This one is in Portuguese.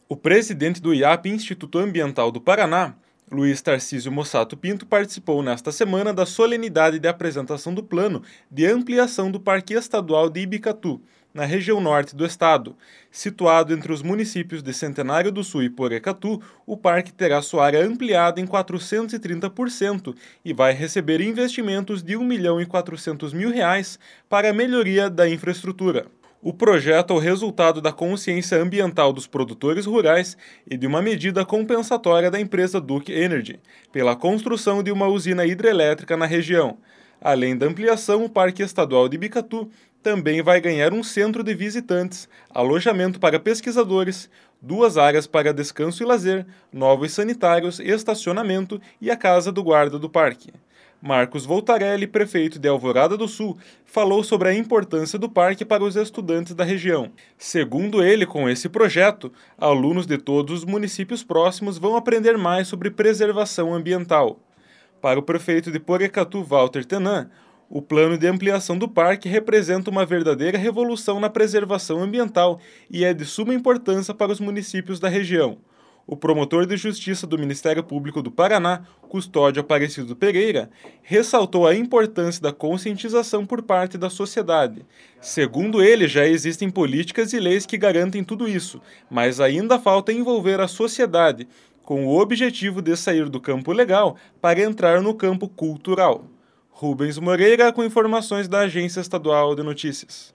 O presidente do IAP, Instituto Ambiental do Paraná, Luiz Tarcísio Mossato Pinto, participou nesta semana da solenidade de apresentação do plano de ampliação do Parque Estadual de Ibicatu, na região norte do estado. Situado entre os municípios de Centenário do Sul e Porecatu, o parque terá sua área ampliada em 430% e vai receber investimentos de R$ 1.400.000 para a melhoria da infraestrutura. O projeto é o resultado da consciência ambiental dos produtores rurais e de uma medida compensatória da empresa Duke Energy, pela construção de uma usina hidrelétrica na região. Além da ampliação, o Parque Estadual de Ibicatu também vai ganhar um centro de visitantes, alojamento para pesquisadores, 2 áreas para descanso e lazer, novos sanitários, estacionamento e a casa do guarda do parque. Marcos Voltarelli, prefeito de Alvorada do Sul, falou sobre a importância do parque para os estudantes da região. Segundo ele, com esse projeto, alunos de todos os municípios próximos vão aprender mais sobre preservação ambiental. Para o prefeito de Porecatu, Walter Tenan, o plano de ampliação do parque representa uma verdadeira revolução na preservação ambiental e é de suma importância para os municípios da região. O promotor de justiça do Ministério Público do Paraná, Custódio Aparecido Pereira, ressaltou a importância da conscientização por parte da sociedade. Segundo ele, já existem políticas e leis que garantem tudo isso, mas ainda falta envolver a sociedade, com o objetivo de sair do campo legal para entrar no campo cultural. Rubens Moreira, com informações da Agência Estadual de Notícias.